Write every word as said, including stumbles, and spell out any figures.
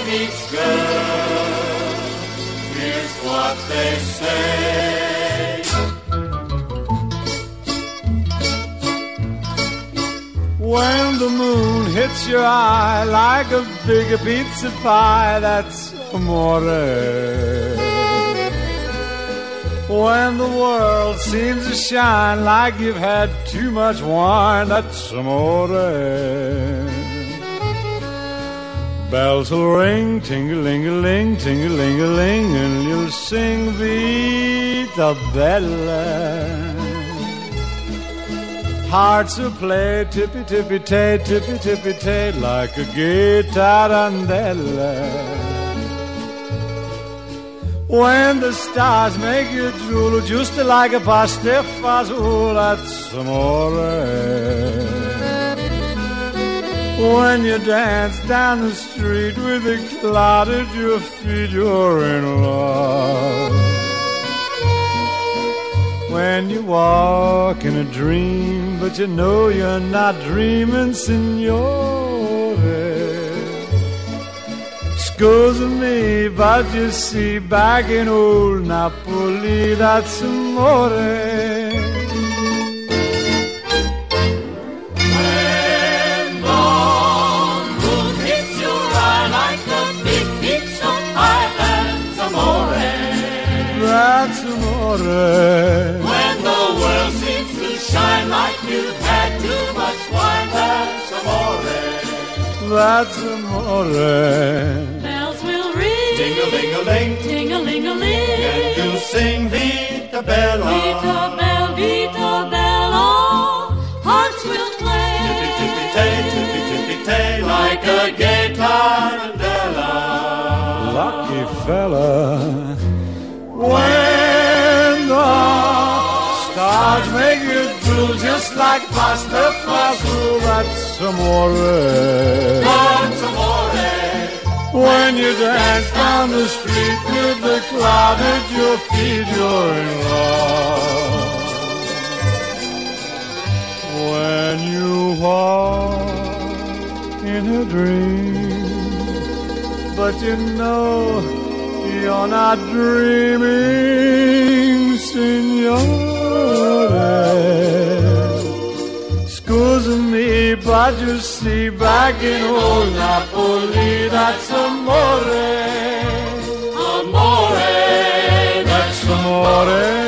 meets girl, here's what they say. When the moon hits your eye like a big pizza pie, that's amore. When the world seems to shine like you've had too much wine, that's amore. Bells will ring, ting-a-ling-a-ling, ting-a-ling-a-ling, and you'll sing Vita Bella. Hearts will play tippy-tippy-tay, tippy-tippy-tay, like a gay tarantella. When the stars make you drool, just like a pasta fazool, that's amore. When you dance down the street with a cloud at your feet, you're in love. When you walk in a dream, but you know you're not dreaming, signore. Scusa me, but you see, back in old Napoli, that's amore. That's amore. When the world seems to shine like you've had too much wine, that's amore. That's amore. Bells will ring, Ting-a-ling-a-ling, ting-a-ling-a-ling, and you'll sing Vita Bella. Vita Bella, Vita Bella. Hearts will play, Tippy-tippy-tay, tippy-tippy-tay, like a gay tarantella. Lucky fella. When the stars make you drool just like pasta fazool, that's amore. That's amore. When you dance down the street with the cloud at your feet, you're in love. When you walk in a dream, but you know you're not dreaming, signore. Scusa me, but you see, back in old Napoli, that's amore. Amore, That's amore.